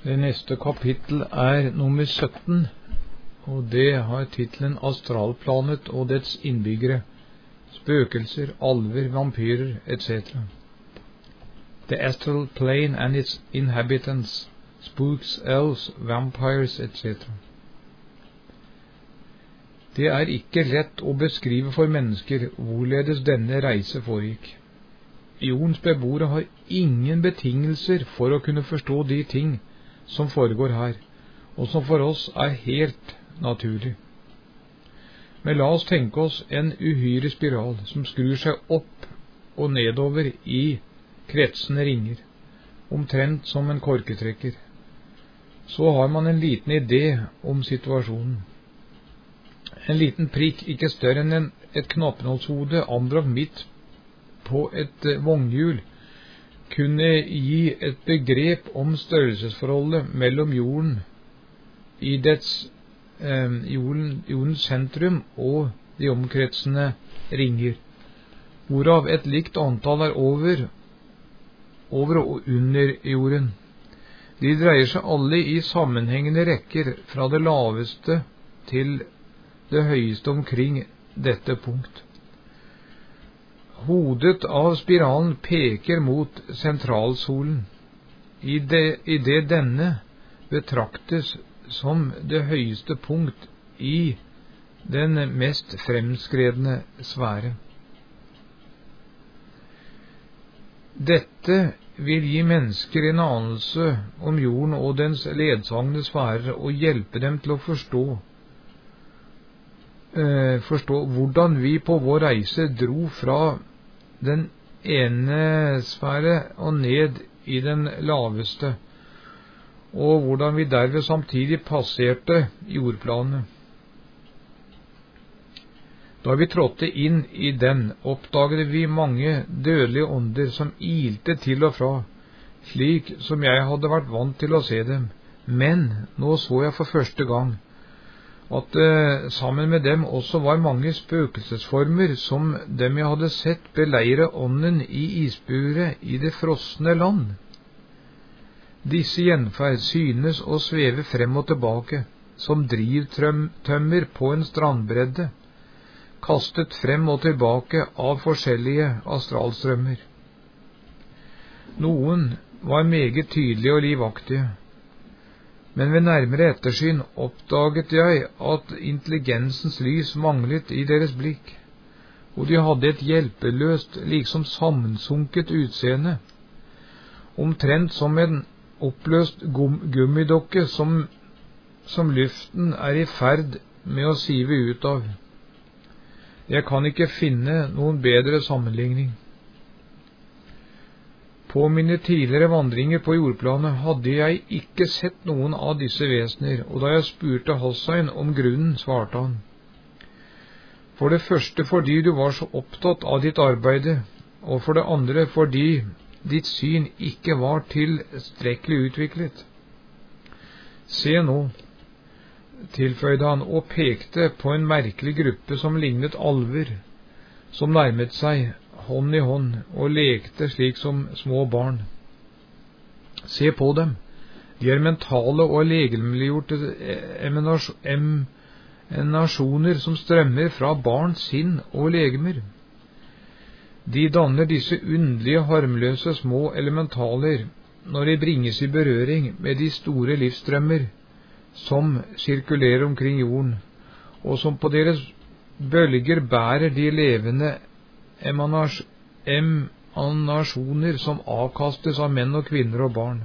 Det neste kapittel nummer 17, og det har titelen Astralplanet og dets innbyggere, spøkelser, alver, vampyrer, etc. The astral plane and its inhabitants, spooks, elves, vampires, etc. Det ikke lett å beskrive for mennesker hvorledes denne reise foregikk. Jordens beboere har ingen betingelser for å kunne forstå de ting som foregår her, og som for oss helt naturlig. Men la oss tenke oss en uhyre spiral som skrur seg opp og nedover i kretsende ringer, omtrent som en korketrekker. Så har man en liten idé om situasjonen. En liten prikk, ikke større enn et knappenålshode, anbrakt midt på et vognhjul, kunne gi et begrep om størrelsesforholdet mellom jorden i jordens sentrum og de omkretsende ringer, hvorav et likt antall over og under jorden. De dreier seg alle i sammenhengende rekker fra det laveste til det høyeste omkring dette punkt. Hodet av spiralen peker mot sentralsolen, i det denne betraktes som det høyeste punkt i den mest fremskredne sfære. Dette vil gi mennesker en anelse om jorden og dens ledsagende sfærer og hjelpe dem til å forstå hvordan vi på vår reise dro fra den ene sfære og ned i den laveste, og hvordan vi derved samtidig passerte jordplanet. Da vi trådte inn i den, oppdaget vi mange dødelige ånder som ilte til og fra, slik som jeg hadde vært vant til å se dem, men nå så jeg for første gang at sammen med dem også var mange spøkelsesformer som dem jeg hadde sett beleire ånden i isburet i det frosne land. Disse gjenferd synes å sveve frem og tilbake, som drivtømmer på en strandbredde, kastet frem og tilbake av forskjellige astralstrømmer. Noen var meget tydelige og livaktige, men ved nærmere ettersyn oppdaget jeg at intelligensens lys manglet i deres blikk, og de hadde et hjelpeløst, liksom sammensunket utseende, omtrent som en oppløst gummidokke som luften i ferd med å sive ut av. Jeg kan ikke finne noen bedre sammenligning. På mine tidligere vandringer på jordplanet hadde jeg ikke sett noen av disse vesener, og da jeg spurte Hossein om grunnen, svarte han: For det første fordi du var så opptatt av ditt arbeide, og for det andre fordi ditt syn ikke var tilstrekkelig utviklet. Se nå, tilføyde han og pekte på en merkelig gruppe som lignet alver, som nærmet seg hånd i hånd og lekte slik som små barn. Se på dem, de mentale og legemliggjorte emanasjoner som strømmer fra barns sinn og legemer. De danner disse underlige, harmløse små elementaler når de bringes i berøring med de store livsstrømmer som sirkulerer omkring jorden, og som på deres bølger bærer de levende emanasjoner som avkastes av menn og kvinner og barn.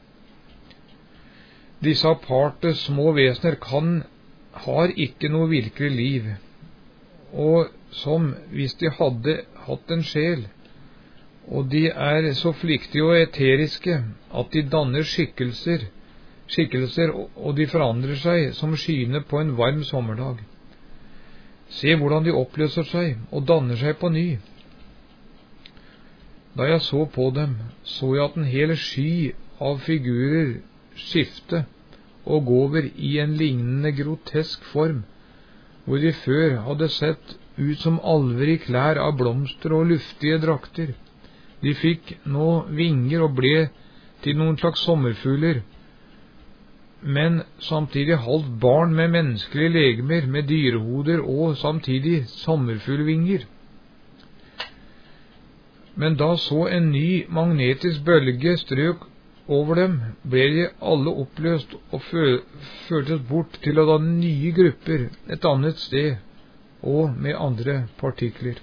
Disse aparte små vesener har ikke noe virkelig liv, og som hvis de hadde hatt en sjel, og de så flyktige og eteriske at de danner skikkelser, og de forandrer seg som skyene på en varm sommerdag. Se hvordan de oppløser seg og danner seg på ny. Da jeg så på dem, så jeg at en hel sky av figurer skifte og gå over i en lignende grotesk form, hvor de før hadde sett ut som alver i klær av blomster og luftige drakter. De fikk nå vinger og ble til noen slags sommerfugler, men samtidig halvt barn med menneskelige legemer, med dyrehoder og samtidig sommerfuglvinger. Men da så en ny magnetisk bølge strøk over dem, ble de alle oppløst og førtes bort til å danne nye grupper et annet sted og med andre partikler.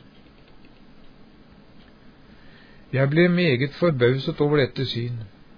Jeg ble meget forbauset over dette syn,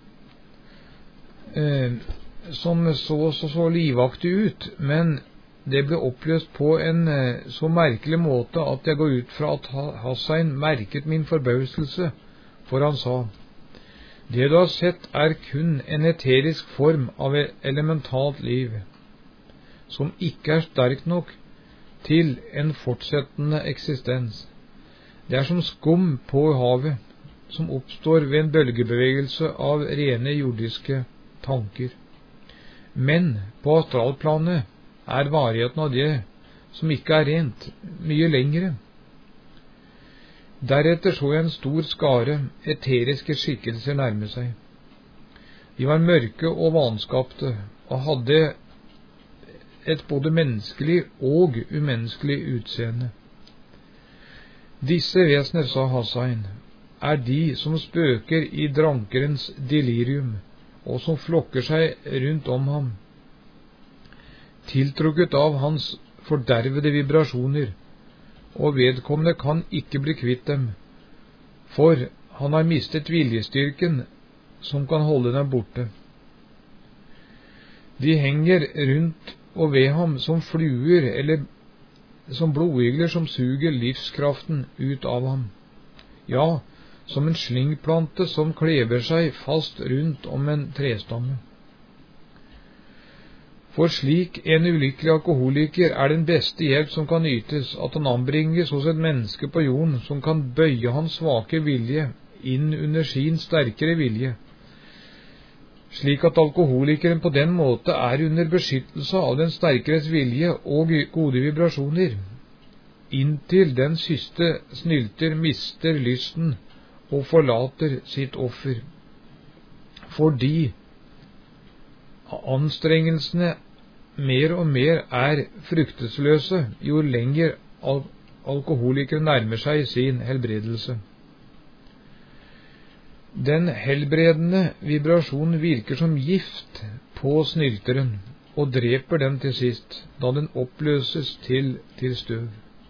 som så livaktig ut, men det ble oppløst på en så merkelig måte at jeg går ut fra at Hussein merket min forbauselse, for han sa: det du har sett er kun en eterisk form av elementalt liv, som ikke er sterk nok til en fortsettende eksistens. Det er som skum på havet, som oppstår ved en bølgebevegelse av rene jordiske tanker. Men på astralplanet er varigheten av det som ikke er rent, mye lengre. Deretter så jeg en stor skare eteriske skikkelser nærme seg. De var mørke og vanskapte, og hadde et både menneskelig og umenneskelig utseende. Disse vesener, sa Hussein, er de som spøker i drankerens delirium, og som flokker seg rundt om ham, tiltrukket av hans fordervede vibrasjoner, og vedkommende kan ikke bli kvitt dem, for han har mistet viljestyrken som kan holde dem borte. De henger rundt og ved ham som fluer eller som blodigler som suger livskraften ut av ham. Ja, som en slyngplante som kleber seg fast rundt om en trestamme. For slik en ulykkelig alkoholiker er den beste hjelp som kan ytes, at han anbringes hos et menneske på jorden som kan bøye hans svake vilje inn under sin sterkere vilje, slik at alkoholikeren på den måte er under beskyttelse av den sterkeres vilje og gode vibrasjoner, inntil den siste snylter mister lysten og forlater sitt offer, fordi anstrengelsene mer og mer er fruktesløse jo lenger alkoholikeren nærmer seg sin helbredelse. Den helbredende vibrasjonen virker som gift på snylteren og dreper den til sist, da den oppløses til støv.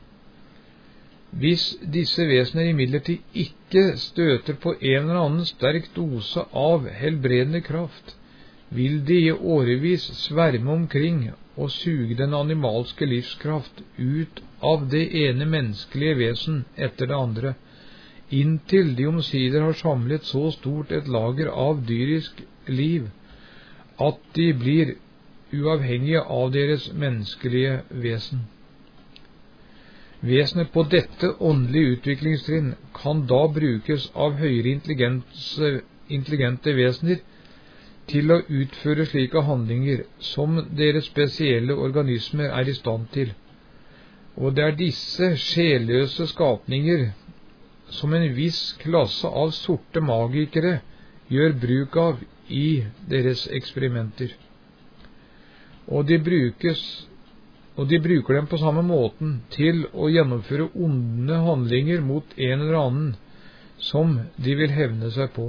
Hvis disse vesener imidlertid ikke støter på en eller annen sterk dose av helbredende kraft, vil de i årevis sverme omkring og suge den animalske livskraft ut av det ene menneskelige vesen etter det andre, inntil de omsider har samlet så stort et lager av dyrisk liv at de blir uavhengige av deres menneskelige vesen. Vesenet på dette åndelige utviklingstrinn kan da brukes av høyere intelligente vesener til å utføre slike handlinger som deres spesielle organismer er i stand til, og det er disse sjelløse skapninger som en viss klasse av sorte magikere gjør bruk av i deres eksperimenter. Og de bruker dem på samme måten til å gjennomføre onde handlinger mot en eller annen som de vil hevne seg på.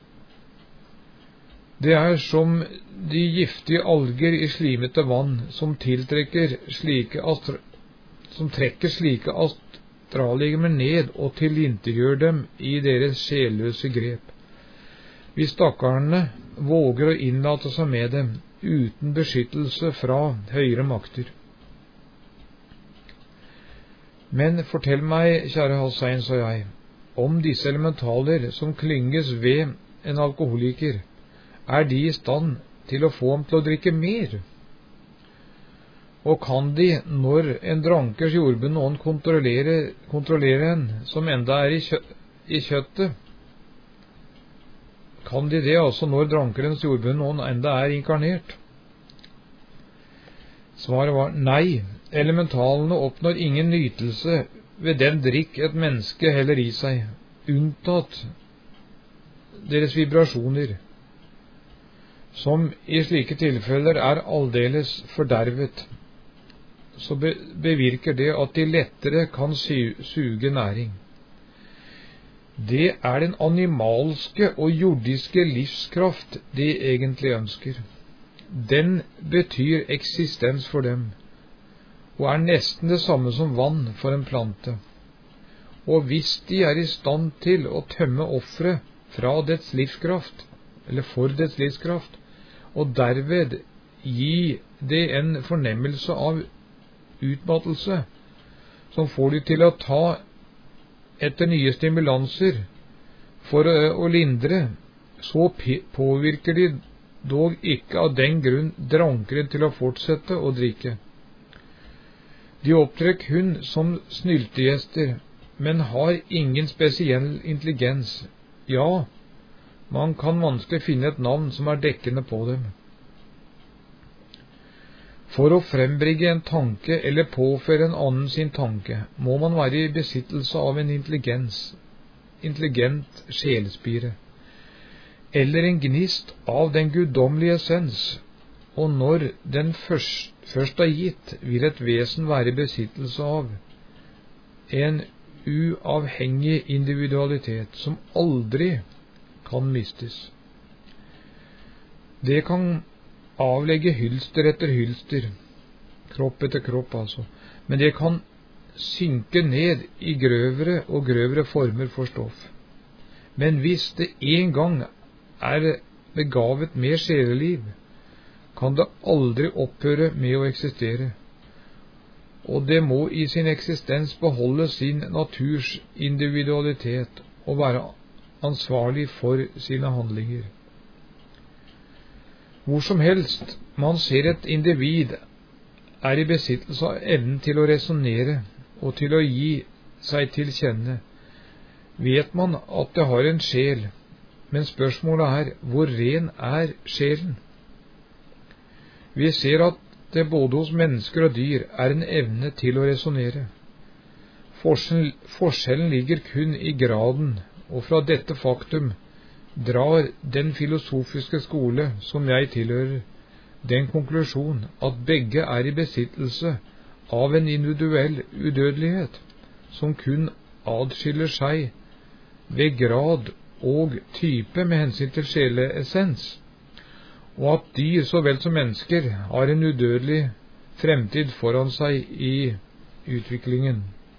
Det er som de giftige alger i slimete vann som trekker slike astrallegemer ned og tilintetgjør dem i deres sjelløse grep. Hvis stakkarene våger å innlate seg med dem uten beskyttelse fra høyere makter. Men fortell meg, kjære Hussein, sa jeg, om disse elementaler som klynges ved en alkoholiker, er de i stand til å få ham til å drikke mer? Og kan de, når en drankers jordbundne ånd kontrollerer en som enda er i kjøttet, kan de det altså når drankerens jordbundne ånd enda er inkarnert? Svaret var nei, elementalene oppnår ingen nytelse ved den drikk et menneske heller i seg, unntatt deres vibrasjoner. som i slike tilfeller aldeles fordervet, så bevirker det at de lettere kan suge næring. Det den animalske og jordiske livskraft de egentlig ønsker. Den betyr eksistens for dem, og nesten det samme som vann for en plante. Og hvis de i stand til å tømme offeret fra dets livskraft, eller for dets livskraft, og derved gi det en fornemmelse av utmattelse, som får de til å ta etter nye stimulanser for å lindre, så påvirker de dog ikke av den grunn drankeren til å fortsette å drikke. De opptrer kun som snyltegjester, men har ingen spesiell intelligens. Ja, man kan vanskelig finne et navn som dekkende på dem. For å frembringe en tanke eller påføre en annen sin tanke, må man være i besittelse av en intelligent sjelespire, eller en gnist av den guddommelige essens, og når den først gitt, vil et vesen være i besittelse av en uavhengig individualitet som aldri kan mistes. Det kan avlegge hylster etter hylster, kropp etter kropp altså, men det kan synke ned i grøvere og grøvere former for stoff. Men hvis det en gang begavet med sjeleliv, kan det aldri opphøre med å eksistere, og det må i sin eksistens beholde sin naturs individualitet og være ansvarlig for sine handlinger. Hvor som helst man ser et individ i besittelse av evnen til å resonnere og til å gi seg til kjenne, vet man at det har en sjel, men spørsmålet hvor ren sjelen? Vi ser at det både hos mennesker og dyr en evne til å resonnere. Forskjellen ligger kun i graden, og fra dette faktum drar den filosofiske skole som jeg tilhører, den konklusjon at begge i besittelse av en individuell udødelighet, som kun adskiller seg ved grad og type med hensyn til sjeleessens, og at dyr så vel som mennesker har en udødelig fremtid foran seg i utviklingen.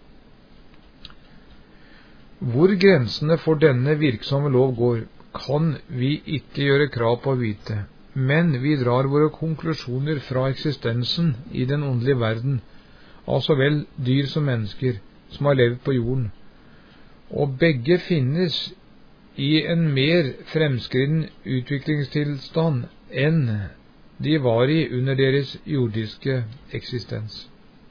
Hvor grensene for denne virksomme lov går, kan vi ikke gjøre krav på å vite, men vi drar våre konklusjoner fra eksistensen i den åndelige verden, av så vel dyr som mennesker som har levd på jorden, og begge finnes i en mer fremskreden utviklingstilstand enn de var i under deres jordiske eksistens.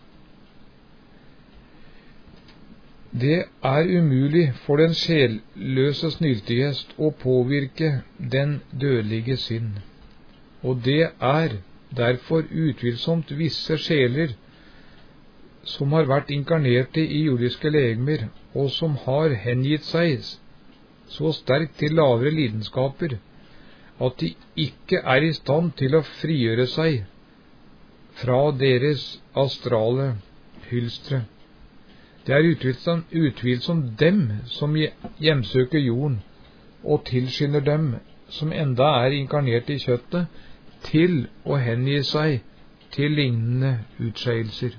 Det umulig for den sjelløse snyltegjest å påvirke den dødelige sinn, og det derfor utvilsomt visse sjeler som har vært inkarnerte i jordiske legemer, og som har hengitt seg så sterkt til lavere lidenskaper at de ikke i stand til å frigjøre seg fra deres astrale hylstre. Det utvilsomt dem som hjemsøker jorden og tilskynder dem som enda inkarnert i kjøttet, til å hengi seg til lignende utskeielser.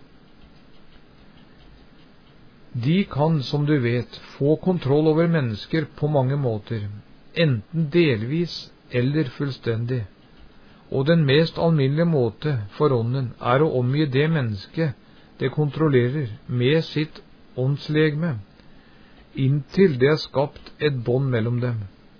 De kan, som du vet, få kontroll over mennesker på mange måter, enten delvis eller fullstendig, og den mest alminnelige måte for ånden å omgi det mennesket det kontrollerer med sitt åndslegeme, inntil det skapt et bånd mellom dem.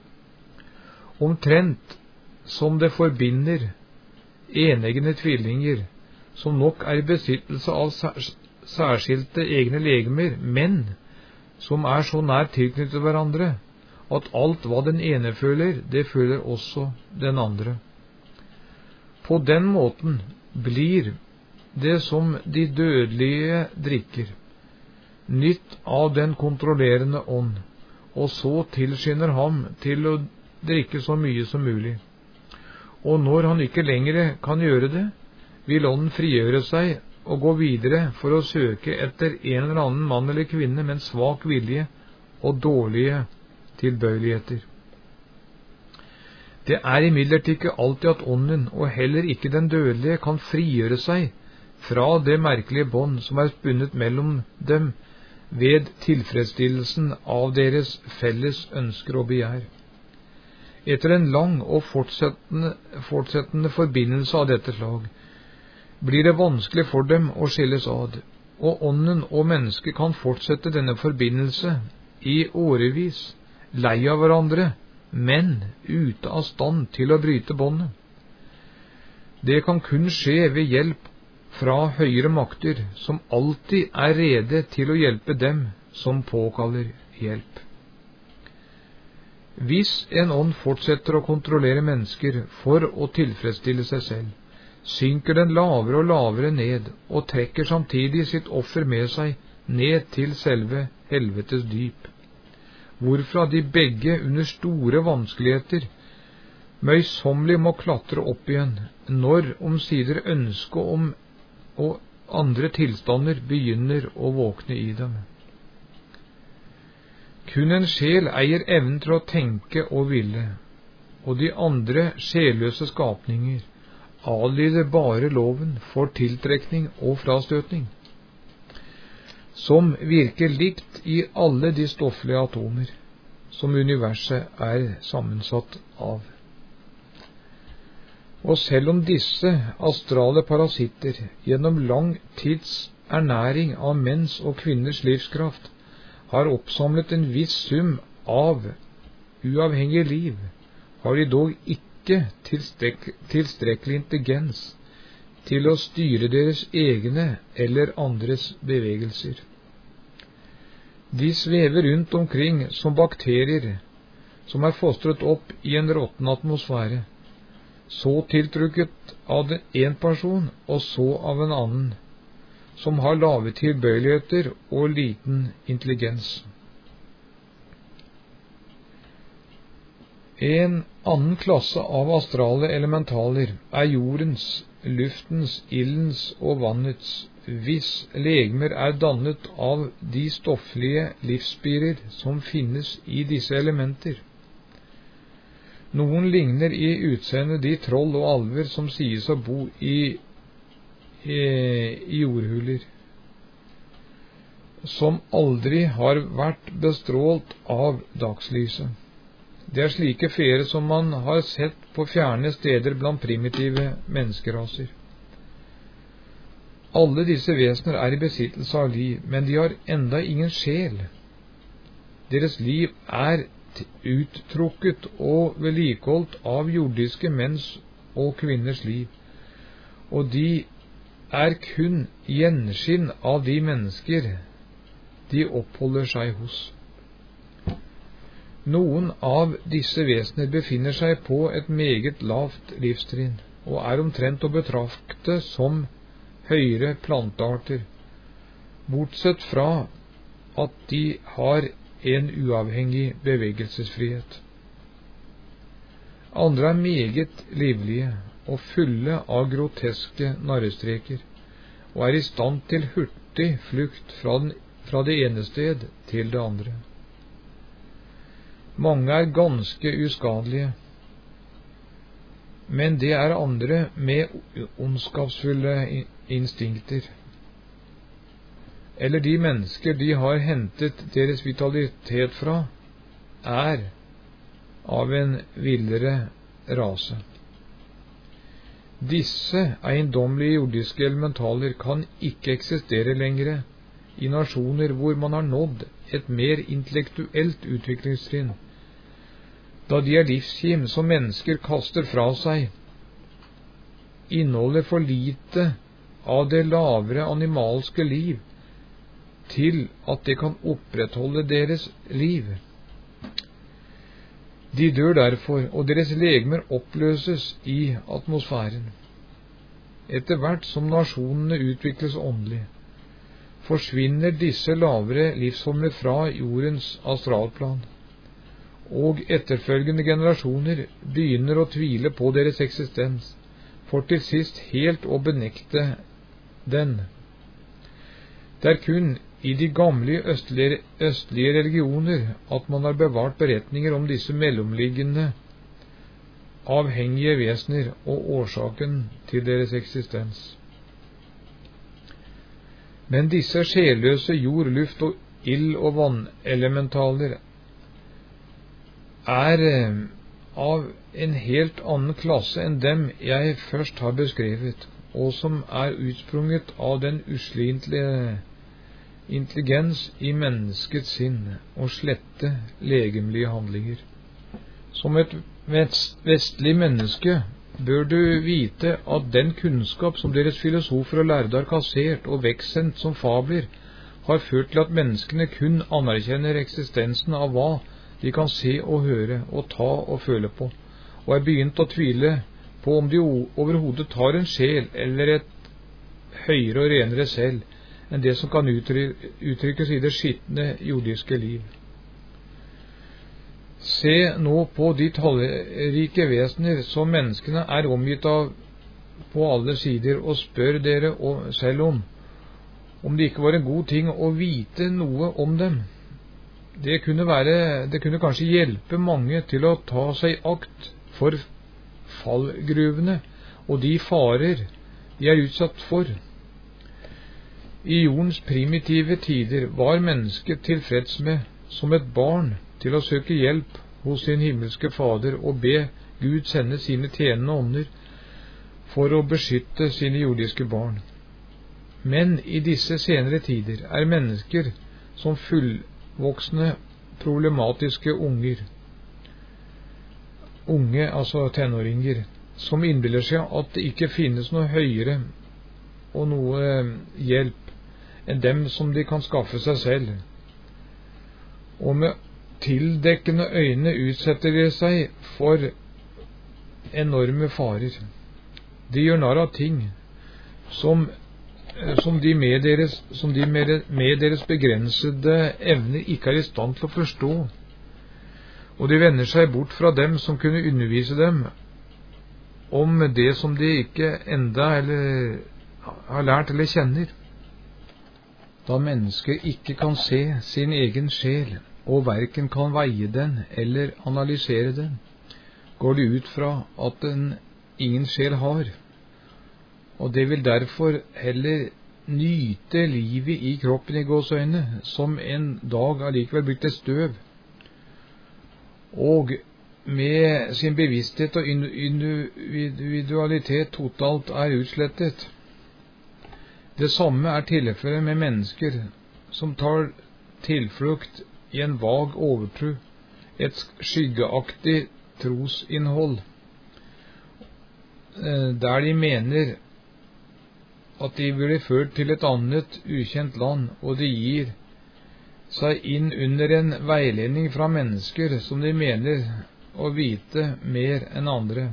Omtrent som det forbinder eneggende tvillinger, som nok i besittelse av særskilte egne legemer, men som så nær tilknyttet hverandre, at alt hva den ene føler, det føler også den andre. På den måten blir det som de dødelige drikker, nytt av den kontrollerende ånd, og så tilskynder ham til å drikke så mye som mulig. og når han ikke lenger kan gjøre det, vil ånden frigjøre seg og gå videre for å søke etter en eller annen mann eller kvinne med en svak vilje og dårlige tilbøyeligheter. Det er imidlertid ikke alltid at ånden, og heller ikke den dødelige, kan frigjøre seg fra det merkelige bånd som er spunnet mellom dem ved tilfredsstillelsen av deres felles ønsker og begjær. Etter en lang og fortsettende forbindelse av dette slag blir det vanskelig for dem å skilles ad, og ånden og mennesket kan fortsette denne forbindelse i årevis, lei av hverandre, men ute av stand til å bryte båndet. Det kan kun skje ved hjelp fra høyere makter, som alltid er rede til å hjelpe dem som påkaller hjelp. Hvis en ånd fortsetter å kontrollere mennesker for å tilfredsstille seg selv, synker den lavere og lavere ned, og trekker samtidig sitt offer med seg ned til selve helvetes dyp, hvorfra de begge under store vanskeligheter møysommelig må klatre opp igjen, når omsider ønsket om og andre tilstander begynner å våkne i dem. Kun en sjel eier evnen til å tenke og ville, og de andre sjelløse skapninger adlyder bare loven for tiltrekning og frastøtning, som virker likt i alle de stofflige atomer som universet er sammensatt av. Og selv om disse astrale parasitter gjennom lang tids ernæring av menns og kvinners livskraft har oppsamlet en viss sum av uavhengig liv, har de dog ikke tilstrekkelig intelligens til å styre deres egne eller andres bevegelser. De svever rundt omkring som bakterier som er fostret opp i en råtten atmosfære, så tiltrukket av en person og så av en annen, som har lave tilbøyeligheter og liten intelligens. En annen klasse av astrale elementaler er jordens, luftens, ildens og vannets, hvis legemer er dannet av de stofflige livsspirer som finnes i disse elementer. Noen ligner i utseende de troll og alver som sies å bo i jordhuler, som aldri har vært bestrålt av dagslyset. Det er slike feer som man har sett på fjerne steder blant primitive menneskeraser. Alle disse vesener er i besittelse av liv, men de har enda ingen sjel. Deres liv er uttrukket og vedlikeholdt av jordiske menns og kvinners liv, og de er kun gjenskinn av de mennesker de oppholder seg hos. Noen av disse vesener befinner seg på et meget lavt livstrinn, og er omtrent å betrakte som høyere plantearter, bortsett fra at de har en uavhengig bevegelsesfrihet. Andre er meget livlige og fulle av groteske narrestreker, og er i stand til hurtig flukt fra det ene sted til det andre. Mange er ganske uskadelige, men det er andre med ondskapsfulle instinkter, eller de mennesker de har hentet deres vitalitet fra, er av en villere rase. Disse eiendommelige jordiske elementaler kan ikke eksistere lenger i nasjoner hvor man har nådd et mer intellektuelt utviklingstrinn, da de er livskim som mennesker kaster fra seg, inneholder for lite av det lavere animalske liv til at det kan opprettholde deres liv. De dør derfor, og deres legemer oppløses i atmosfæren. Etter hvert som nasjonene utvikles åndelig, forsvinner disse lavere livsformer fra jordens astralplan, og etterfølgende generasjoner begynner å tvile på deres eksistens, for til sist helt å benekte den. Det er kun i de gamle østlige religioner at man har bevart beretninger om disse mellomliggende avhengige vesener og årsaken til deres eksistens. Men disse sjelløse jord, luft og ild og vannelementaler er av en helt annen klasse enn dem jeg først har beskrevet, og som er utsprunget av den uslige intelligens i menneskets sinn og slette legemlige handlinger. Som et vestlig menneske bør du vite at den kunnskap som deres filosofer og lærde har kassert og vekksendt som fabler, har ført til at menneskene kun anerkjenner eksistensen av hva de kan se og høre og ta og føle på, og er begynt å tvile på om de overhodet tar en sjel eller et høyere og renere selv enn det som kan uttrykkes i det skitne jordiske liv. Se nå på de tallrike vesener som menneskene er omgitt av på alle sider, og spør dere selv om det ikke var en god ting å vite noe om dem. Det kunne kanskje hjelpe mange til å ta seg akt for fallgruvene og de farer de er utsatt for. I jordens primitive tider var mennesket tilfreds med, som et barn, til å søke hjelp hos sin himmelske Fader og be Gud sende sine tjenende ånder for å beskytte sine jordiske barn. Men i disse senere tider er mennesker som fullvoksne, problematiske unge, altså tenåringer, som innbiller seg at det ikke finnes noe høyere og noe hjelp enn dem som de kan skaffe seg selv. Og med tildekkende øyne utsetter de seg for enorme farer. De gjør narr av ting som de med deres begrensede evner ikke er i stand til å forstå, og de vender seg bort fra dem som kunne undervise dem om det som de ikke enda har lært eller kjenner. Da mennesker ikke kan se sin egen sjel, og hverken kan veie den eller analysere den, går de ut fra at den ingen sjel har, og det vil derfor heller nyte livet i kroppen i gåseøyne, som en dag allikevel blitt et støv, og med sin bevissthet og individualitet totalt er utslettet. Det samme er tilfellet med mennesker som tar tilflukt i en vag overtro, et skyggeaktig trosinnhold, der de mener at de blir ført til et annet ukjent land, og de gir seg inn under en veiledning fra mennesker som de mener å vite mer enn andre.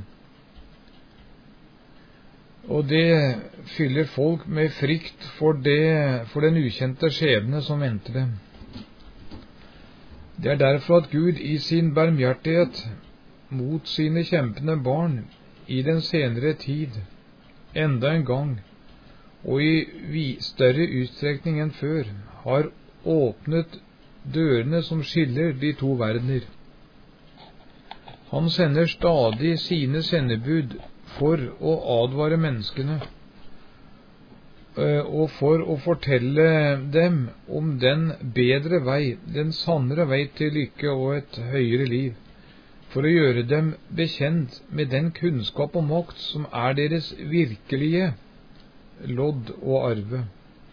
Og det fyller folk med frykt for den ukjente skjebne som venter dem. Det er derfor at Gud i sin barmhjertighet mot sine kjempende barn i den senere tid, enda en gang, og i større utstrekning enn før, har åpnet dørene som skiller de to verdener. Han sender stadig sine sendebud for å advare menneskene, og for å fortelle dem om den bedre vei, den sannere vei til lykke og et høyere liv, for å gjøre dem bekjent med den kunnskap og makt som er deres virkelige lodd og arve.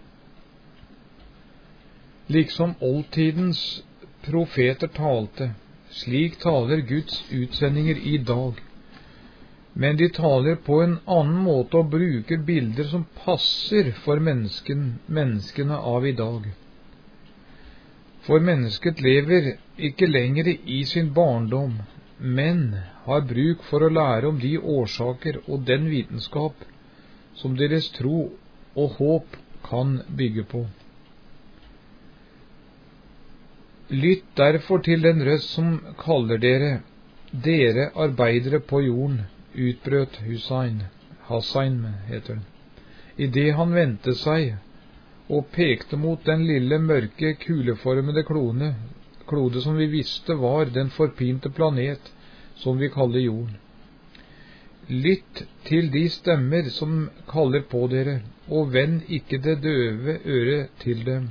Liksom oldtidens profeter talte, slik taler Guds utsendinger i dag. Men de taler på en annen måte og bruker bilder som passer for menneskene av i dag. For mennesket lever ikke lenger i sin barndom, men har bruk for å lære om de årsaker og den vitenskap som deres tro og håp kan bygge på. Lytt derfor til den røst som kaller dere, dere arbeidere på jorden, utbrøt Hassein heter den. I det han vendte seg og pekte mot den lille, mørke, kuleformede klode som vi visste var den forpinte planet som vi kaller jorden. Lytt til de stemmer som kaller på dere, og vend ikke det døve øret til dem,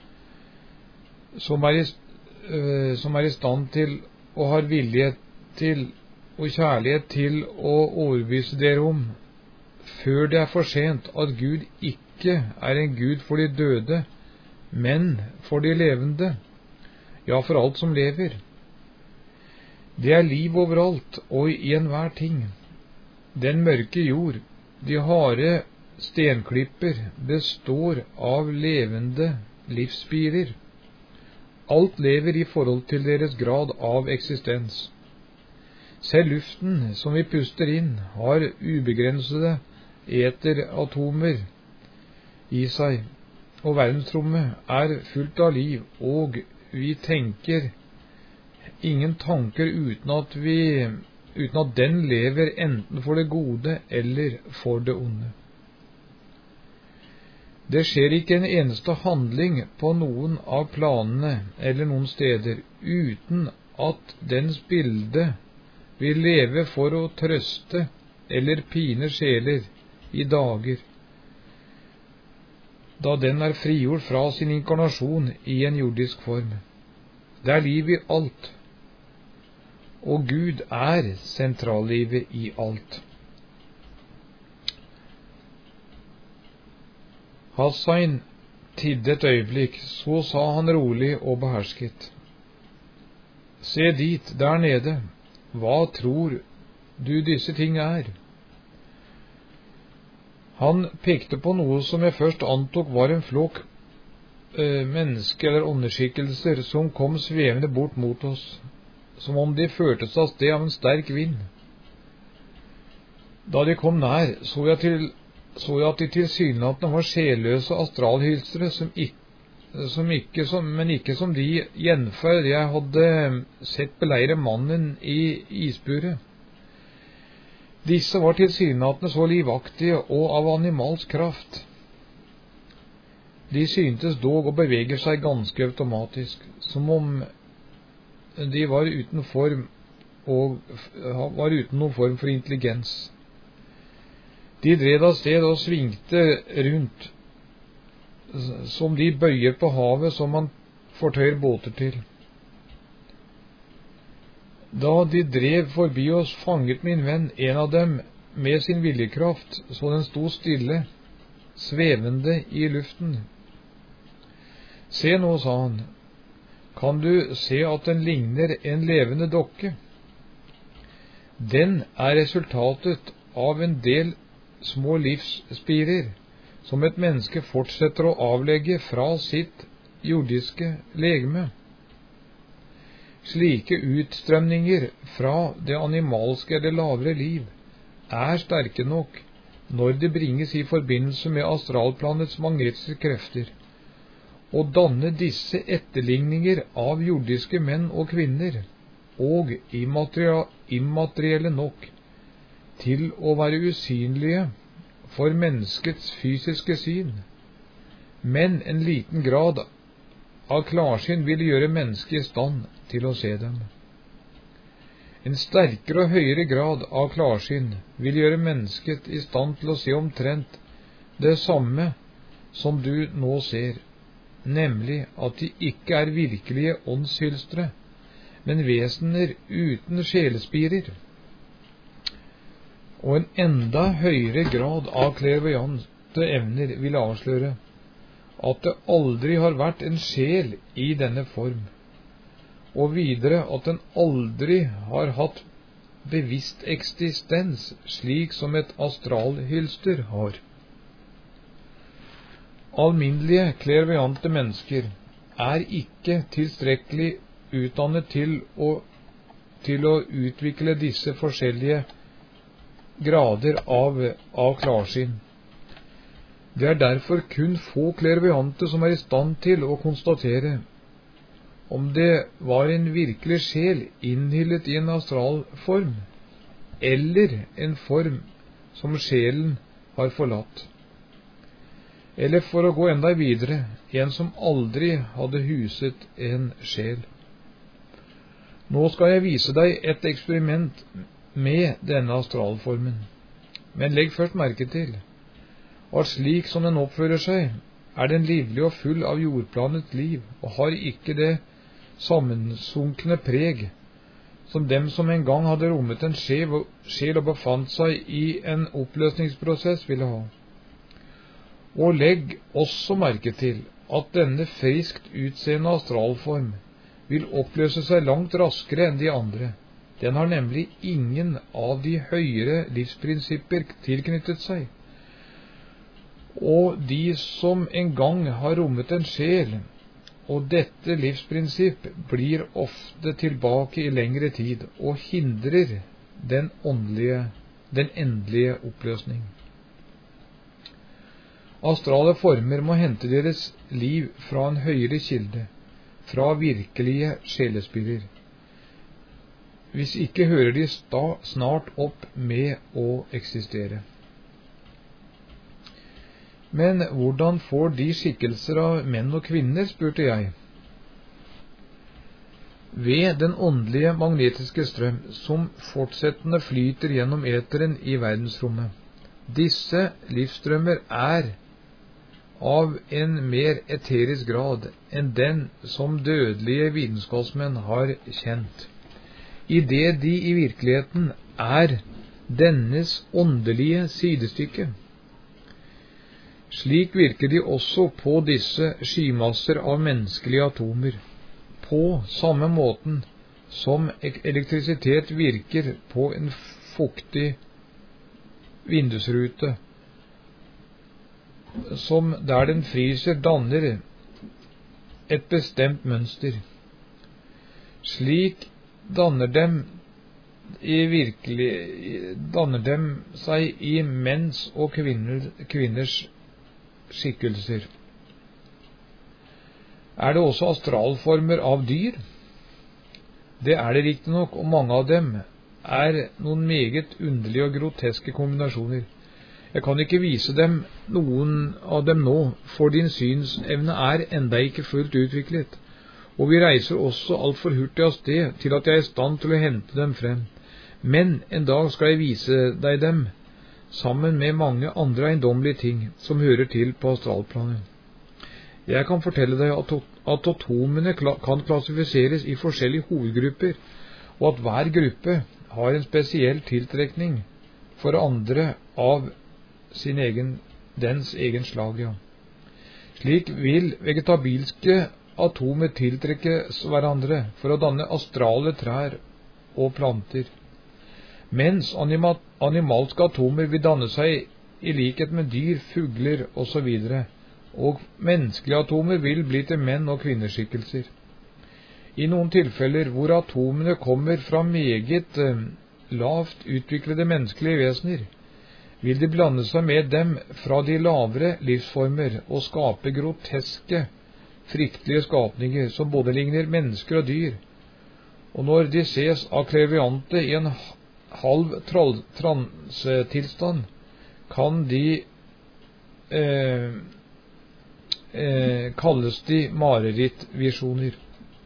som er i stand til og har vilje til og kjærlighet til å overbevise dere om, før det er for sent, at Gud ikke er en Gud for de døde, men for de levende, ja, for alt som lever. Det er liv overalt og i enhver ting. Den mørke jord, de harde stenklipper, består av levende livsspirer. Alt lever i forhold til deres grad av eksistens. Selv luften som vi puster inn, har ubegrensede eteratomer i seg, og verdensrommet er fullt av liv, og vi tenker ingen tanker uten at den lever enten for det gode eller for det onde. Det skjer ikke en eneste handling på noen av planene eller noen steder uten at dens bilde vil leve for å trøste eller pine sjeler i dager, da den er frigjort fra sin inkarnasjon i en jordisk form. Det er liv i alt, og Gud er sentrallivet i alt. Hassein tidde et øyeblikk, så sa han rolig og behersket: Se dit, der nede, hva tror du disse ting er? Han pekte på noe som jeg først antok var en flokk menneske- eller åndeskikkelser som kom svevende bort mot oss, som om de førtes av sted av en sterk vind. Da de kom nær, så jeg at de tilsynelatende var sjelløse astralhylstere, men ikke som de gjenferd jeg hadde sett beleire mannen i isburet. Disse var tilsynelatende så livaktige og av animalsk kraft. De syntes dog å bevege seg ganske automatisk, som om de var uten noen form for intelligens. De dred av sted og svingte rundt, som de bøyer på havet som man fortøyer båter til. Da de drev forbi oss, fanget min venn en av dem med sin viljekraft, så den sto stille, svevende i luften. Se nå, sa han, kan du se at den ligner en levende dokke? Den er resultatet av en del små livsspirer som et menneske fortsetter å avlegge fra sitt jordiske legeme. Slike utstrømninger fra det animalske eller lavere liv er sterke nok når de bringes i forbindelse med astralplanets magnetiske krefter, og danne disse etterligninger av jordiske menn og kvinner, og immaterielle nok til å være usynlige for menneskets fysiske syn, men en liten grad av klarsyn vil gjøre mennesket i stand til å se dem. En sterkere og høyere grad av klarsyn vil gjøre mennesket i stand til å se omtrent det samme som du nå ser, nemlig at de ikke er virkelige åndshylstre, men vesener uten sjelespirer. Og en enda høyere grad av klærvoajante evner vil avsløre at det aldri har vært en sjel i denne form, og videre at den aldri har hatt bevisst eksistens slik som et astralhylster har. Alminnelige klærvoajante mennesker er ikke tilstrekkelig utdannet til å utvikle disse forskjellige grader av klarsyn. Det er derfor kun få klærvoajante som er i stand til å konstatere om det var en virkelig sjel innhyllet i en astralform, eller en form som sjelen har forlatt. Eller for å gå enda videre, en som aldri hadde huset en sjel. Nå skal jeg vise deg et eksperiment med denne astralformen. Men legg først merke til at slik som den oppfører seg, er den livlig og full av jordplanets liv, og har ikke det sammensunkne preg som dem som en gang hadde rommet en sjel og befant seg i en oppløsningsprosess ville ha. Og legg også merke til at denne friskt utseende astralform vil oppløse seg langt raskere enn de andre. Den har nemlig ingen av de høyere livsprinsipper tilknyttet seg. Og de som en gang har rommet en sjel, og dette livsprinsipp blir ofte tilbake i lengre tid og hindrer den endelige oppløsning. Astrale former må hente deres liv fra en høyere kilde, fra virkelige sjelespirrer. Hvis ikke hører de snart opp med å eksistere. Men hvordan får de skikkelser av menn og kvinner, spurte jeg. Ved den åndelige magnetiske strøm som fortsettende flyter gjennom eteren i verdensrommet. Disse livsstrømmer er av en mer eterisk grad enn den som dødelige vitenskapsmenn har kjent, i det de i virkeligheten er dennes åndelige sidestykke. Slik virker de også på disse skymasser av menneskelige atomer, på samme måten som elektrisitet virker på en fuktig vindusrute, som der den fryser danner et bestemt mønster. Slik danner dem seg i menns og kvinners skikkelser. Er det også astralformer av dyr? Det er det riktignok, og mange av dem er noen meget underlige og groteske kombinasjoner. Jeg kan ikke vise dem noen av dem nå, for din synsevne er enda ikke fullt utviklet, og vi reiser også alt for hurtig av sted til at jeg er i stand til å hente dem frem. Men en dag skal jeg vise deg dem, sammen med mange andre eiendommelige ting som hører til på astralplanet. Jeg kan fortelle deg at atomene kan klassifiseres i forskjellige hovedgrupper, og at hver gruppe har en spesiell tiltrekning for andre av dens egen slag. Ja. Slik vil vegetabilske atomer tiltrekkes hverandre for å danne astrale trær og planter, mens animalske atomer vil danne seg i likhet med dyr, fugler osv., og menneskelige atomer vil bli til menn- og kvinneskikkelser. I noen tilfeller hvor atomene kommer fra meget lavt utviklede menneskelige vesener, vil de blande seg med dem fra de lavere livsformer og skape groteske, fryktelige skapninger som både ligner mennesker og dyr. Og når de ses av klaviante i en halv transetilstand, kan de kalles de marerittvisjoner.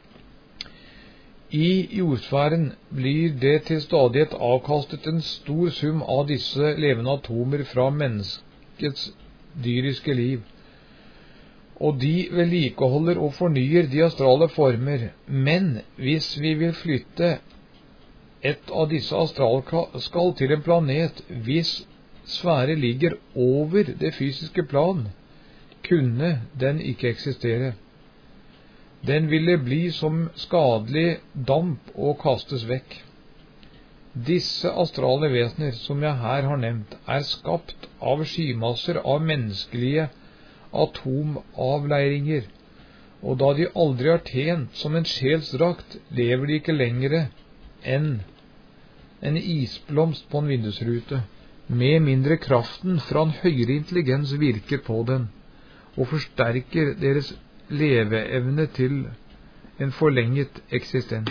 I jordsfæren blir det til stadighet avkastet en stor sum av disse levende atomer fra menneskets dyriske liv, og de vedlikeholder og fornyer de astrale former. Men hvis vi vil flytte et av disse astralskall til en planet hvis sfære ligger over det fysiske plan, kunne den ikke eksistere. Den ville bli som skadelig damp og kastes vekk. Disse astrale vesener som jeg her har nevnt, er skapt av skymasser av menneskelige atomavleiringer, og da de aldri har tjent som en sjelsdrakt, lever de ikke lengre enn en isblomst på en vindusrute, med mindre kraften fra en høyere intelligens virker på den, og forsterker deres leveevne til en forlenget eksistens.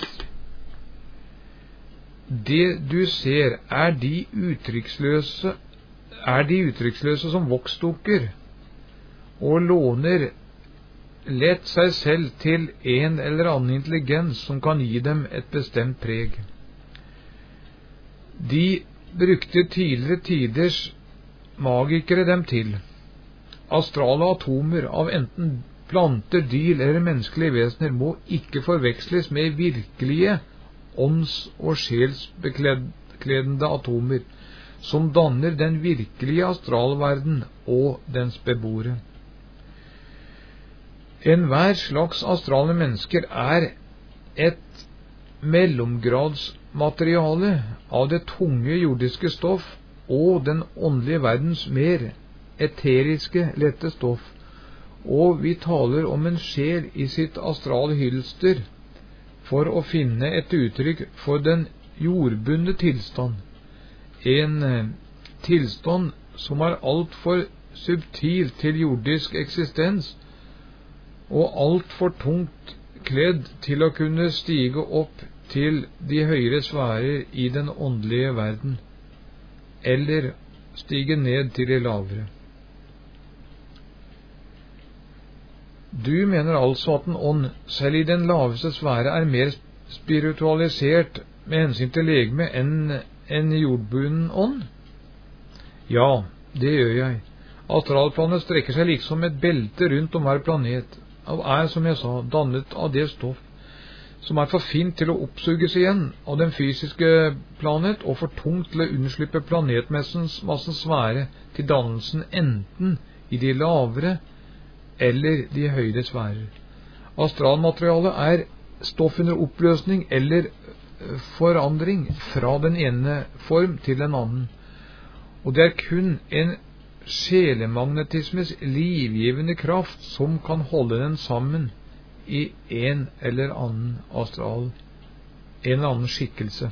Det du ser, er de uttrykksløse som voksdukker, og låner lett seg selv til en eller annen intelligens som kan gi dem et bestemt preg. De brukte tidligere tiders magikere dem til. Astrale atomer av enten planter, dyr eller menneskelige vesener må ikke forveksles med virkelige ånds- og sjelsbekledende atomer, som danner den virkelige astralverden og dens beboere. Enhver slags astrale mennesker er et mellomgradsmateriale av det tunge jordiske stoff og den åndelige verdens mer eteriske, lette stoff, og vi taler om en sjel i sitt astrale hylster for å finne et uttrykk for den jordbundne tilstand, en tilstand som er alt for subtil til jordisk eksistens og alt for tungt kledd til å kunne stige opp til de høyere sfærer i den åndelige verden, eller stige ned til de lavere. Du mener altså at en ånd, selv i den laveste sfære, er mer spiritualisert med hensyn til legeme enn en jordbunden ånd? Ja, det gjør jeg. Astralplanet strekker seg liksom et belte rundt om hver planet, og er, som jeg sa, dannet av det stoff som er for fint til å oppsuges igjen av den fysiske planet, og for tungt til å unnslippe planetmassens sfære til dannelsen enten i de lavere eller de høyere sfærer. Astralmaterialet er stoff under oppløsning eller forandring fra den ene form til en annen, og det er kun en sjelemagnetismes livgivende kraft som kan holde den sammen i en eller annen astral, en eller annen skikkelse.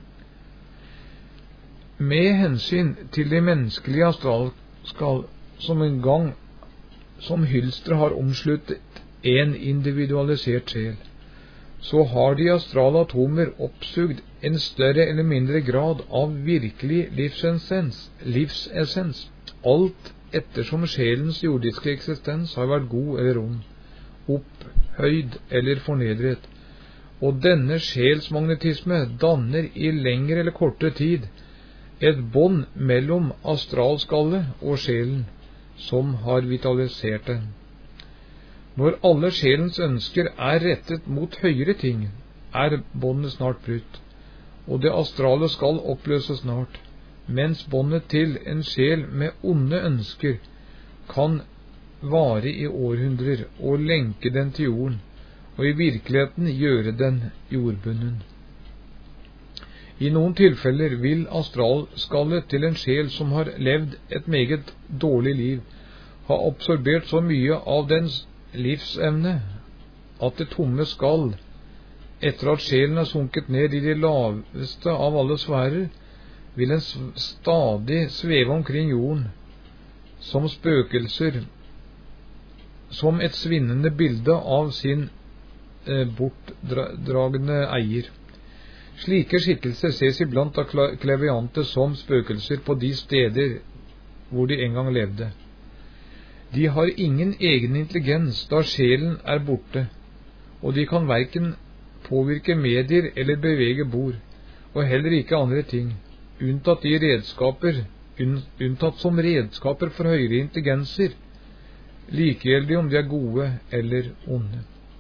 Med hensyn til de menneskelige astralskall som en gang som hylstre har omsluttet en individualisert sjel, så har de astrale atomer oppsugd en større eller mindre grad av virkelig livsessens, alt ettersom sjelens jordiske eksistens har vært god eller ond, opphøyd eller fornedret, og denne sjelsmagnetisme danner i lengre eller kortere tid et bånd mellom astralskallet og sjelen som har vitalisert den. Når alle sjelens ønsker er rettet mot høyere ting, er båndet snart brutt, og det astrale skal oppløses snart, mens båndet til en sjel med onde ønsker kan vare i århundrer og lenke den til jorden, og i virkeligheten gjøre den jordbunden. I noen tilfeller vil astralskallet til en sjel som har levd et meget dårlig liv, ha absorbert så mye av dens livsevne at det tomme skall, etter at sjelen er sunket ned i de laveste av alle sfærer, vil en stadig sveve omkring jorden som spøkelser, som et svinnende bilde av sin bortdragende eier. Slike skikkelser ses iblant av kleviante som spøkelser på de steder hvor de en gang levde. De har ingen egen intelligens da sjelen er borte, og de kan hverken påvirke medier eller bevege bord, og heller ikke andre ting, unntatt som redskaper for høyere intelligenser, likegyldig om de er gode eller onde.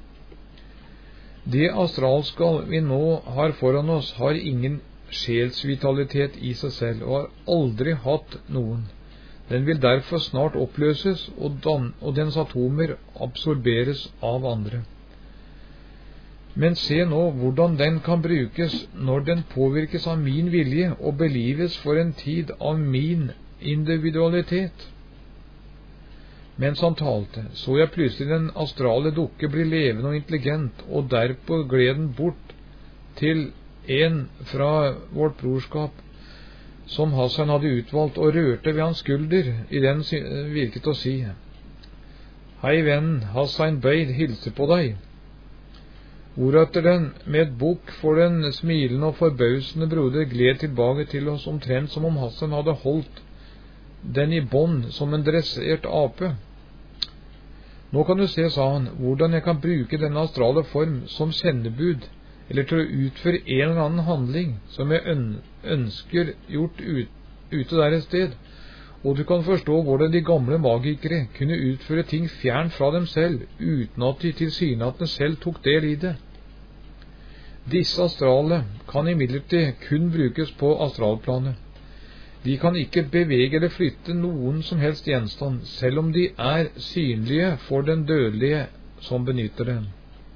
Det astralskall vi nå har foran oss, har ingen sjelsvitalitet i seg selv, og har aldri hatt noen. Den vil derfor snart oppløses, og dens atomer absorberes av andre. Men se nå hvordan den kan brukes når den påvirkes av min vilje og belives for en tid av min individualitet. Mens han talte, så jeg plutselig den astrale dukke bli levende og intelligent, og derpå gled den bort til en fra vårt brorskap, som Hassan hadde utvalgt, og rørte ved hans skulder, i den virket å si: «Hei, vennen, Hassan Beid hilser på deg.» Hvoretter den med et bukk for den smilende og forbausende broder gled tilbake til oss omtrent som om Hassan hadde holdt den i bånd som en dressert ape. Nå kan du se, sa han, hvordan jeg kan bruke denne astrale form som sendebud, eller til å utføre en eller annen handling som jeg ønsker gjort ute der et sted, og du kan forstå hvordan de gamle magikere kunne utføre ting fjernt fra dem selv, uten at de tilsynelatende selv tok del i det. Disse astrale kan imidlertid kun brukes på astralplanet. De kan ikke bevege eller flytte noen som helst gjenstand, selv om de er synlige for den dødelige som benytter dem.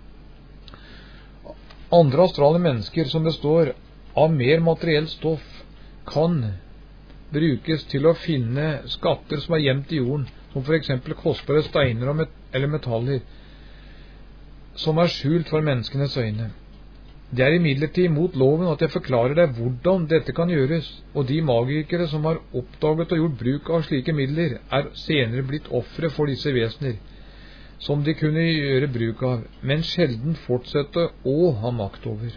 Andre astrale mennesker som består av mer materielt stoff, kan brukes til å finne skatter som er gjemt i jorden, som for eksempel kostbare steiner eller metaller, som er skjult for menneskenes øyne. Det er imidlertid imot loven at jeg forklarer deg hvordan dette kan gjøres, og de magikere som har oppdaget og gjort bruk av slike midler, er senere blitt ofre for disse vesener, som de kunne gjøre bruk av, men sjelden fortsette å ha makt over.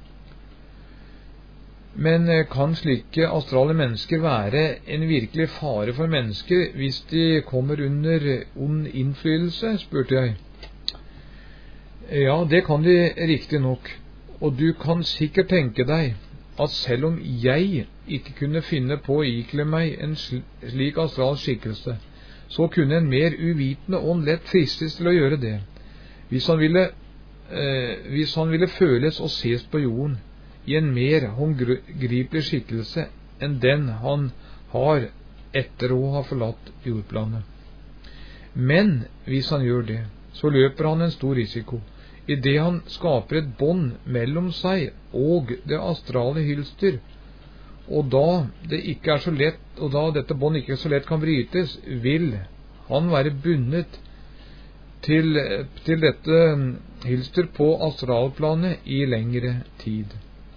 Men kan slike astrale mennesker være en virkelig fare for mennesker hvis de kommer under ond innflytelse, spurte jeg. Ja, det kan de riktig nok. Og du kan sikkert tenke deg at selv om jeg ikke kunne finne på å ikle meg en slik astral skikkelse, så kunne en mer uvitende ånd lett fristes til å gjøre det, hvis han ville føles og ses på jorden i en mer håndgripelig skikkelse enn den han har etter å ha forlatt jordplanet. Men hvis han gjør det, så løper han en stor risiko. I det han skaper et bånd mellom seg og det astrale hylster, og da dette bånd ikke så lett kan brytes, vil han være bundet til dette hylster på astralplanet i lengre tid.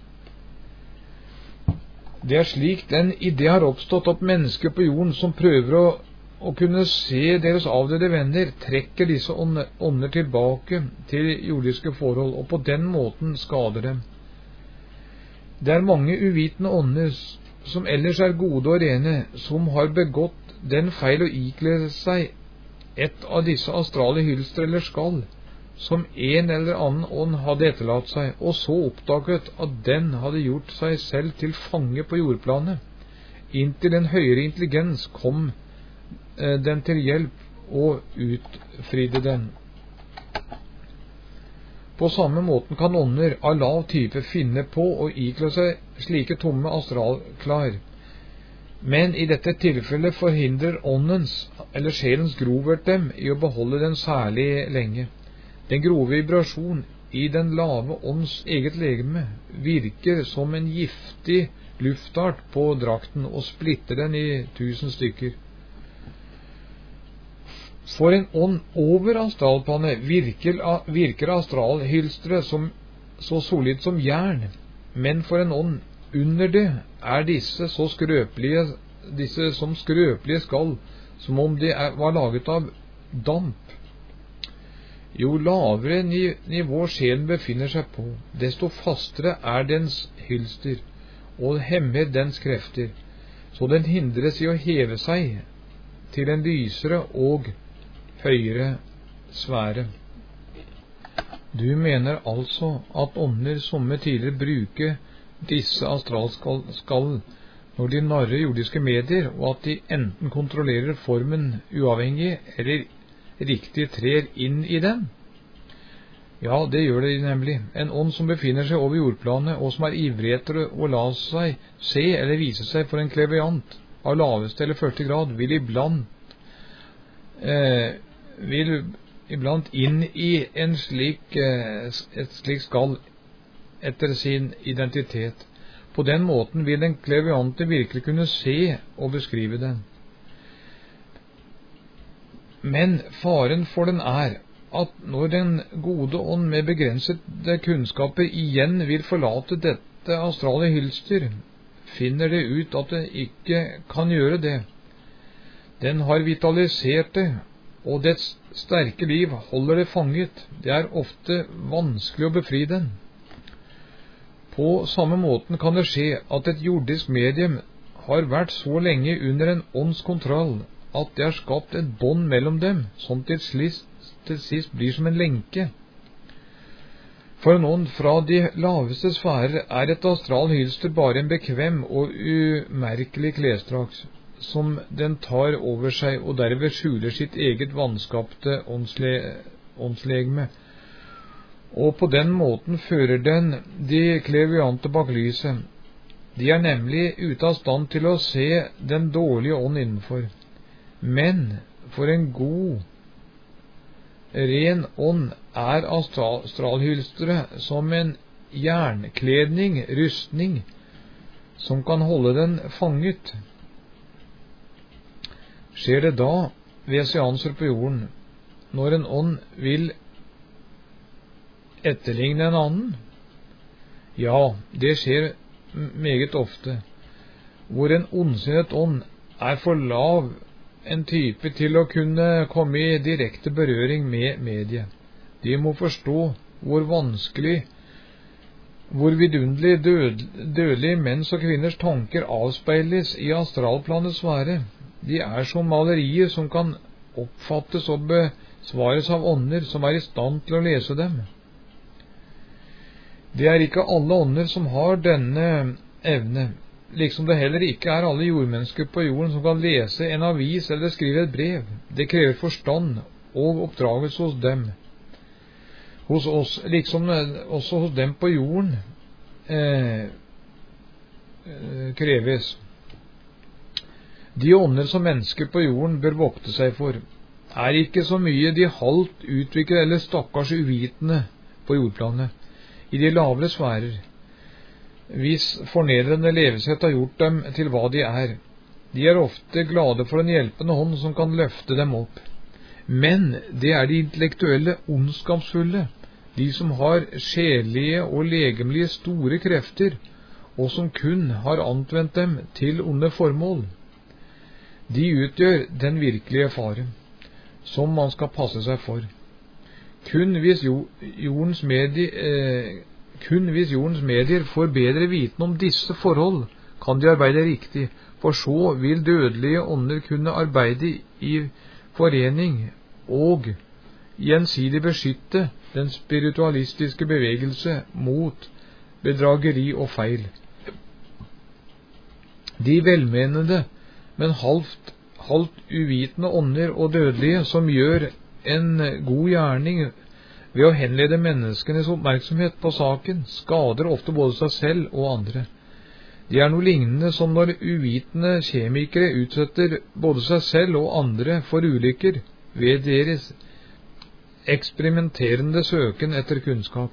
Det er slik den idé har oppstått at mennesker på jorden som prøver å kunne se deres avdøde venner, trekker disse ånder tilbake til jordiske forhold, og på den måten skader dem. Det er mange uvitende ånder, som ellers er gode og rene, som har begått den feil å ikle seg et av disse astrale hylster eller skall, som en eller annen ånd hadde etterlatt seg, og så oppdaget at den hadde gjort seg selv til fange på jordplanet, inntil en høyere intelligens kom den til hjelp og utfridde den. På samme måten kan ånder av lav type finne på å ikle seg slike tomme astralklær, men i dette tilfellet forhindrer åndens eller sjelens grovert dem i å beholde den særlig lenge. Den grove vibrasjon i den lave ånds eget legeme virker som en giftig luftart på drakten og splitter den i 1000 stykker. For en ånd over astralplanet virker astralhylstre så solid som jern, men for en ånd under det er disse som skrøpelige skall, som om de var laget av damp. Jo lavere nivå sjelen befinner seg på, desto fastere er dens hylster, og hemmer dens krefter, så den hindres i å heve seg til en lysere og høyere sfære. Du mener altså at ånder somme tider bruker disse astralskall når de narrer jordiske medier, og at de enten kontrollerer formen uavhengig eller riktig trer inn i den? Ja, det gjør det nemlig. En ånd som befinner seg over jordplanet, og som er ivrig etter å la seg se eller vise seg for en kleviant av laveste eller første grad, vil iblant inn i et slik skall etter sin identitet. På den måten vil den kleviante virkelig kunne se og beskrive den. Men faren for den er at når den gode ånd med begrensede kunnskaper igjen vil forlate dette astrale hylster, finner det ut at det ikke kan gjøre det. Den har vitalisert det og dets sterke liv holder det fanget. Det er ofte vanskelig å befri den. På samme måten kan det skje at et jordisk medium har vært så lenge under en ånds kontroll at det har skapt et bånd mellom dem, som til sist blir som en lenke. For en ånd fra de laveste sfærer er et astralhylster bare en bekvem og umerkelig klesdrakt, som den tar over seg og derved skjuler sitt eget vanskapte åndslegeme. Og på den måten fører den de kleviante bak lyset. De er nemlig ute av stand til å se den dårlige ånd innenfor. Men for en god, ren ånd er astralhylsteret som en jernkledning, rustning, som kan holde den fanget. Skjer det da ved seanser på jorden, når en ånd vil etterligne en annen? Ja, det skjer meget ofte, hvor en ondsinnet ånd er for lav en type til å kunne komme i direkte berøring med mediet. De må forstå hvor vanskelig, hvor vidunderlig dødelige menns og kvinners tanker avspeiles i astralplanets sfære. De er som malerier som kan oppfattes og besvares av ånder som er i stand til å lese dem. Det er ikke alle ånder som har denne evne, liksom det heller ikke er alle jordmennesker på jorden som kan lese en avis eller skrive et brev. Det krever forstand og oppdragelse hos dem. Hos oss, liksom også hos dem på jorden, kreves. De ånder som mennesker på jorden bør vokte seg for, er ikke så mye de halvt utviklede eller stakkars uvitende på jordplanet, i de lavere sfærer, hvis fornedrende levesett har gjort dem til hva de er. De er ofte glade for en hjelpende hånd som kan løfte dem opp. Men det er de intellektuelle ondskapsfulle, de som har sjelelige og legemlige store krefter, og som kun har anvendt dem til onde formål. De utgjør den virkelige fare, som man skal passe seg for. Kun hvis jordens medier får bedre viten om disse forhold, kan de arbeide riktig, for så vil dødelige ånder kunne arbeide i forening og gjensidig beskytte den spiritualistiske bevegelse mot bedrageri og feil. De velmenende, men halvt uvitende ånder og dødelige som gjør en god gjerning ved å henlede menneskenes oppmerksomhet på saken, skader ofte både seg selv og andre. De er noe lignende som når uvitende kjemikere utsetter både seg selv og andre for ulykker ved deres eksperimenterende søken etter kunnskap.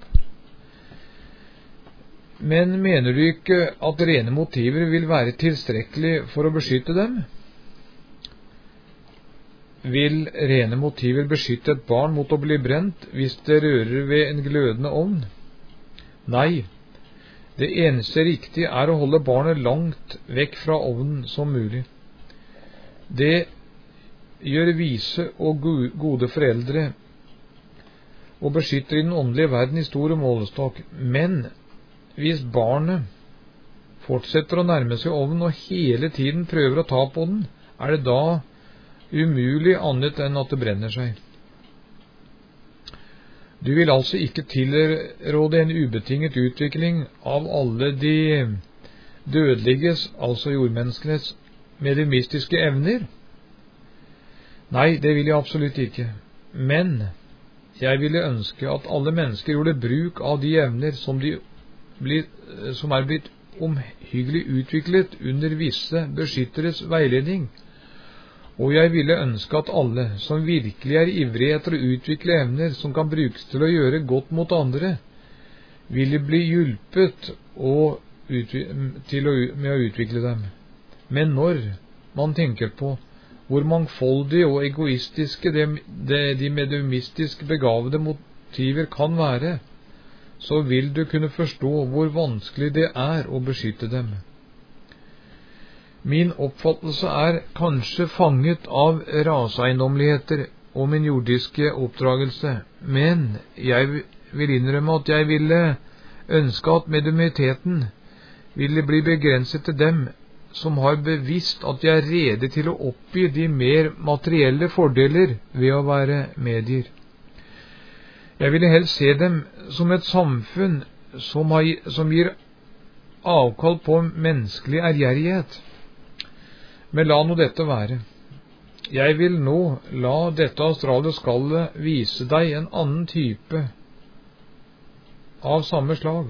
Men mener du ikke at rene motiver vil være tilstrekkelig for å beskytte dem? Vil rene motiver beskytte et barn mot å bli brent hvis det rører ved en glødende ovn? Nei, det eneste riktige er å holde barnet langt vekk fra ovnen som mulig. Det gjør vise og gode foreldre og beskytter i den åndelige verden i stor målestokk. Men hvis barnet fortsetter å nærme seg ovnen og hele tiden prøver å ta på den, er det da umulig annet enn at det brenner seg. Du vil altså ikke tilråde en ubetinget utvikling av alle de dødeliges, altså jordmenneskenes, mediumistiske evner? Nei, det vil jeg absolutt ikke. Men jeg ville ønske at alle mennesker gjorde bruk av de evner som er blitt omhyggelig utviklet under visse beskytteres veiledning. Og jeg ville ønske at alle som virkelig er ivrige etter å utvikle evner som kan brukes til å gjøre godt mot andre, ville bli hjulpet med å utvikle dem. Men når man tenker på hvor mangfoldige og egoistiske de mediumistisk begavede motiver kan være, så vil du kunne forstå hvor vanskelig det er å beskytte dem. Min oppfattelse er kanskje fanget av raseeiendommeligheter og min jordiske oppdragelse, men jeg vil innrømme at jeg ville ønske at mediumiteten ville bli begrenset til dem som har bevisst at de er rede til å oppgi de mer materielle fordeler ved å være medier. Jeg ville helst se dem som et samfunn som gir avkall på menneskelig ærgjerrighet. Men la nå dette være. Jeg vil nå la dette astrale skallet vise deg en annen type av samme slag.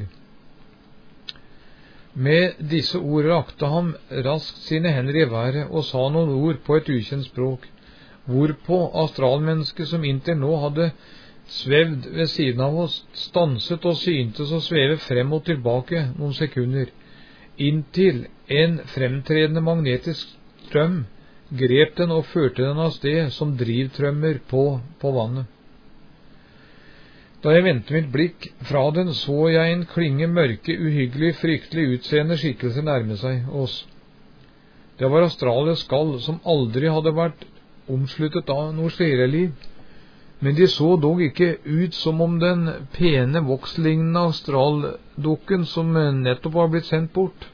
Med disse ord rakte han raskt sine hender i været og sa noen ord på et ukjent språk, hvorpå astralmennesket som inntil nå hadde svevd ved siden av oss, stanset og syntes å sveve frem og tilbake noen sekunder, inntil en fremtredende magnetisk strøm grep den og førte den av sted som drivtrømmer på vannet. Da jeg vendte mitt blikk fra den, så jeg en klinge mørke, uhyggelig, fryktelig utseende skikkelser nærme seg oss. Det var astrale skall som aldri hadde vært omsluttet av noe sjeleliv, men de så dog ikke ut som om den pene vokslignende astraldukken som nettopp var blitt sendt bort.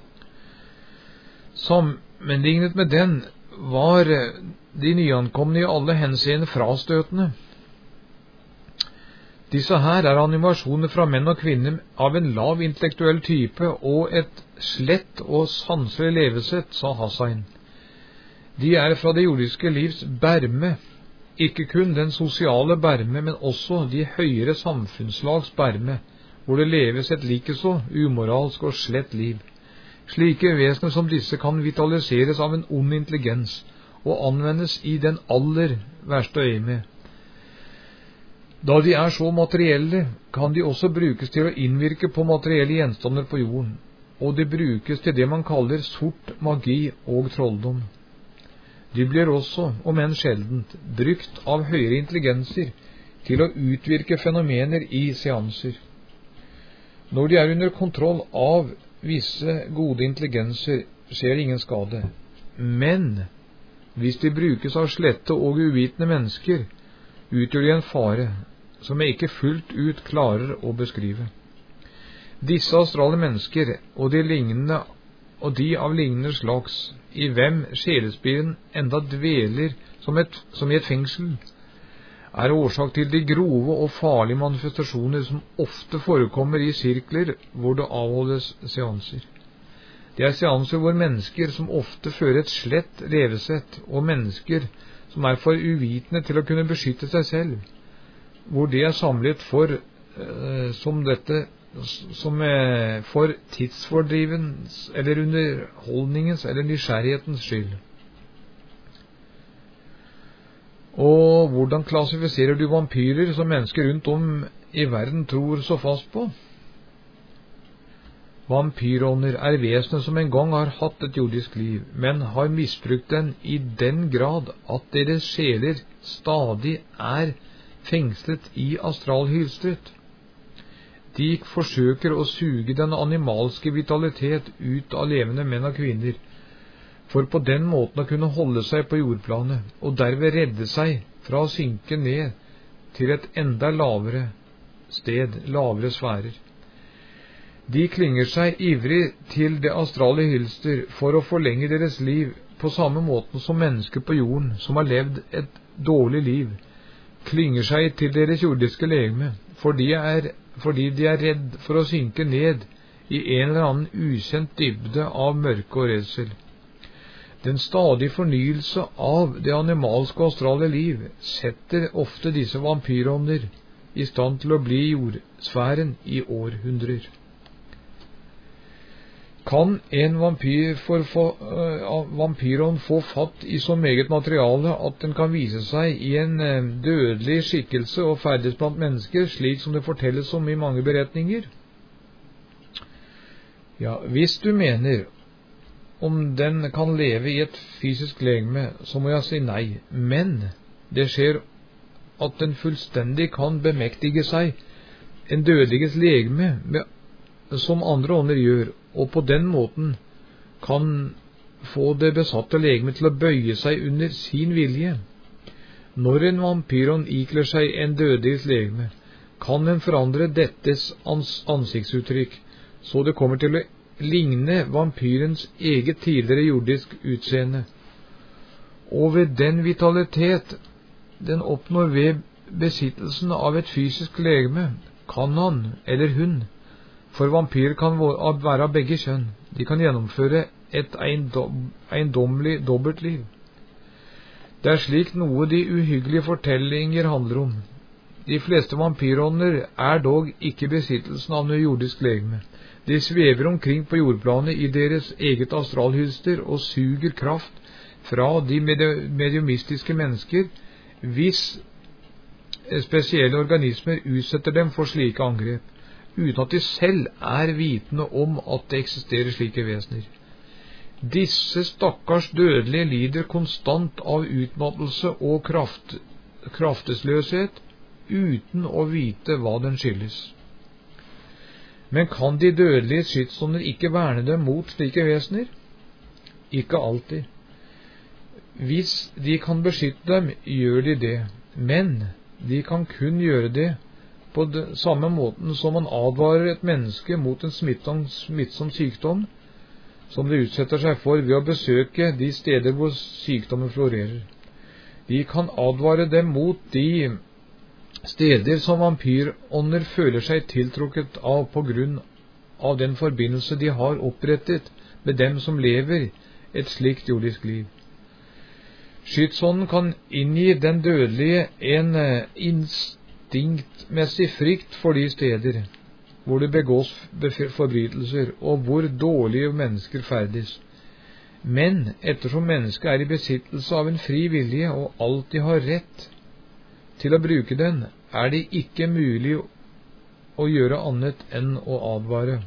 Sammenlignet med den var de nyankomne i alle henseende frastøtende. Disse her er animasjoner fra menn og kvinner av en lav intellektuell type og et slett og sanselig levesett, sa Hassein. De er fra det jordiske livs berme, ikke kun den sosiale berme, men også de høyere samfunnslags berme, hvor det leves et likeså umoralsk og slett liv. Slike vesener som disse kan vitaliseres av en ond intelligens og anvendes i den aller verste øyemed. Da de er så materielle, kan de også brukes til å innvirke på materielle gjenstander på jorden, og de brukes til det man kaller sort magi og trolldom. De blir også, om enn sjeldent, brukt av høyere intelligenser til å utvirke fenomener i seanser. Når de er under kontroll av visse gode intelligenser, skjer ingen skade. Men hvis de brukes av slette og uvitende mennesker, utgjør de en fare som jeg ikke fullt ut klarer å beskrive. Disse astrale mennesker og de av lignende slags, i hvem sjelespiren enda dveler som i et fengsel, er årsak til de grove og farlige manifestasjoner som ofte forekommer i sirkler hvor det avholdes seanser. Det er seanser hvor mennesker som ofte fører et slett levesett, og mennesker som er for uvitende til å kunne beskytte seg selv, hvor de er samlet for tidsfordrivens eller underholdningens eller nysgjerrighetens skyld. Og hvordan klassifiserer du vampyrer som mennesker rundt om i verden tror så fast på? Vampyrånder er vesener som en gang har hatt et jordisk liv, men har misbrukt den i den grad at deres sjeler stadig er fengslet i astralhylstret. De forsøker å suge den animalske vitalitet ut av levende menn og kvinner, for på den måten å kunne holde seg på jordplanet, og derved redde seg fra å synke ned til et enda lavere sted, lavere sfærer. De klynger seg ivrig til det astrale hylster for å forlenge deres liv på samme måten som mennesker på jorden som har levd et dårlig liv, klynger seg til deres jordiske legeme, fordi de er redd for å synke ned i en eller annen ukjent dybde av mørke og redsel. Den stadige fornyelse av det animalske og astrale liv setter ofte disse vampyrånder i stand til å bli i jordsfæren i århundrer. Kan en vampyrånd få fatt i så meget materiale at den kan vise seg i en dødelig skikkelse og ferdes blant mennesker, slik som det fortelles om i mange beretninger? Ja, hvis du mener om den kan leve i et fysisk legeme, så må jeg si nei. Men det skjer at den fullstendig kan bemektige seg en dødeliges legeme som andre ånder gjør, og på den måten kan få det besatte legeme til å bøye seg under sin vilje. Når en vampyron ikler seg en dødeligs legeme, kan den forandre dettes ansiktsuttrykk, så det kommer til å ligne vampyrens eget tidligere jordisk utseende. Og ved den vitalitet den oppnår ved besittelsen av et fysisk legeme, kan han eller hun, for vampyrer kan være av begge kjønn, de kan gjennomføre et eiendommelig dobbeltliv. Det er slik noe de uhyggelige fortellinger handler om. De fleste vampyrånder er dog ikke besittelsen av noe jordisk legeme. De svever omkring på jordplanet i deres eget astralhylster og suger kraft fra de mediumistiske mennesker, hvis spesielle organismer utsetter dem for slike angrep, uten at de selv er vitende om at det eksisterer slike vesener. Disse stakkars dødelige lider konstant av utmattelse og kraftesløshet, uten å vite hva den skyldes. Men kan de dødelige skytsånder ikke verne dem mot slike vesener? Ikke alltid. Hvis de kan beskytte dem, gjør de det, men de kan kun gjøre det på samme måten som man advarer et menneske mot en smittsom sykdom som det utsetter seg for ved å besøke de steder hvor sykdommen florerer. De kan advare dem mot de steder som vampyrånder føler seg tiltrukket av på grunn av den forbindelse de har opprettet med dem som lever et slikt jordisk liv. Skytsånden kan inngi den dødelige en instinktmessig frykt for de steder hvor det begås forbrytelser, og hvor dårlige mennesker ferdes. Men ettersom mennesket er i besittelse av en fri vilje og alltid har rett til å bruke den, er det ikke mulig å gjøre annet enn å advare.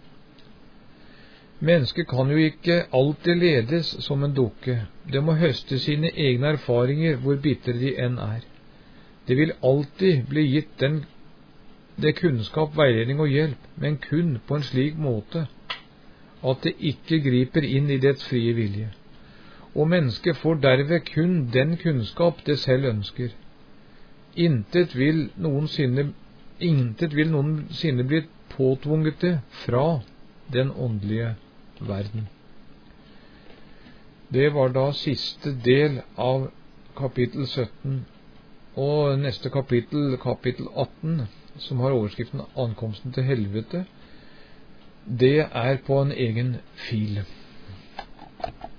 Mennesket kan jo ikke alltid ledes som en dukke. Det må høste sine egne erfaringer hvor bitre de enn er. Det vil alltid bli gitt det kunnskap, veiledning og hjelp, men kun på en slik måte at det ikke griper inn i dets frie vilje. Og mennesket får derved kun den kunnskap det selv ønsker. Intet vil noensinne bli påtvunget det fra den åndelige verden. Det var da siste del av kapittel 17, og neste kapittel 18, som har overskriften Ankomsten til helvete, det er på en egen fil.